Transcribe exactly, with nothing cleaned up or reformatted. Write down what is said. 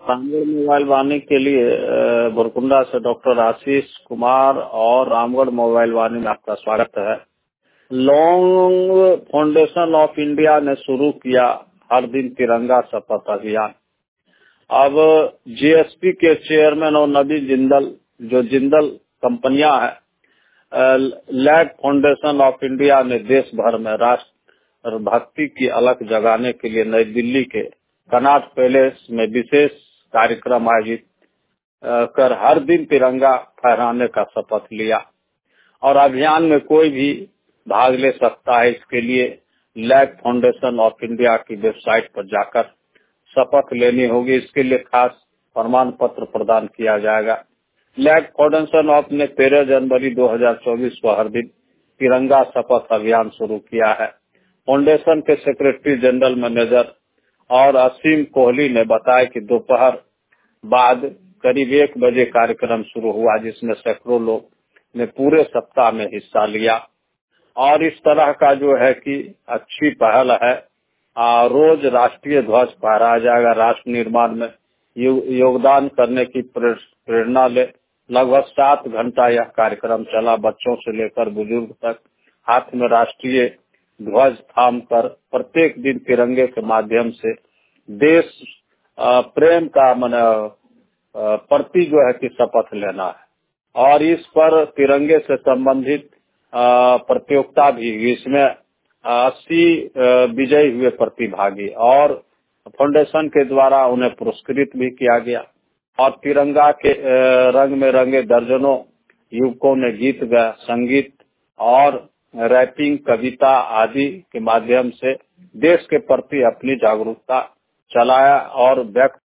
Ramgarh mobile वाणी के लिए अ, बुरकुंडा से डॉक्टर आशीष कुमार और रामगढ़ मोबाइल वाणी में आपका स्वागत है। लॉन्ग फाउंडेशन ऑफ इंडिया ने शुरू किया हर दिन तिरंगा शपथ अभियान। अब जीएसपी के चेयरमैन और नबी जिंदल जो जिंदल कंपनियां हैं, लैग फाउंडेशन ऑफ इंडिया ने देश भर में राष्ट्र भक्ति की अलख जगाने के लिए नई दिल्ली के कनॉट पैलेस में विशेष कार्यक्रम आयोजित कर हर दिन तिरंगा फहराने का शपथ लिया और अभियान में कोई भी भाग ले सकता है। इसके लिए लैग फाउंडेशन ऑफ इंडिया की वेबसाइट पर जाकर शपथ लेनी होगी। इसके लिए खास प्रमाण पत्र प्रदान किया जाएगा। लैग फाउंडेशन ऑफ ने तेरह जनवरी दो हजार चौबीस को हर दिन तिरंगा शपथ अभियान शुरू किया है। फाउंडेशन के सेक्रेटरी जनरल मैनेजर और असीम कोहली ने बताया कि दोपहर बाद करीब एक बजे कार्यक्रम शुरू हुआ, जिसमें सैकड़ों लोग ने पूरे सप्ताह में हिस्सा लिया और इस तरह का जो है कि अच्छी पहल है। आ, रोज राष्ट्रीय ध्वज फहराया जाएगा। राष्ट्र निर्माण में यो, योगदान करने की प्रेरणा ले लगभग सात घंटा यह कार्यक्रम चला। बच्चों से लेकर बुजुर्ग तक हाथ में राष्ट्रीय ध्वज थाम कर प्रत्येक दिन तिरंगे के माध्यम से देश आ, प्रेम का मन प्रति जो है कि शपथ लेना है। और इस पर तिरंगे से संबंधित प्रतियोगिता भी हुई। इसमें अस्सी विजयी हुए प्रतिभागी और फाउंडेशन के द्वारा उन्हें पुरस्कृत भी किया गया और तिरंगा के रंग में रंगे दर्जनों युवकों ने गीत गाया, संगीत और रैपिंग, कविता आदि के माध्यम से देश के प्रति अपनी जागरूकता चलाया और व्यक्त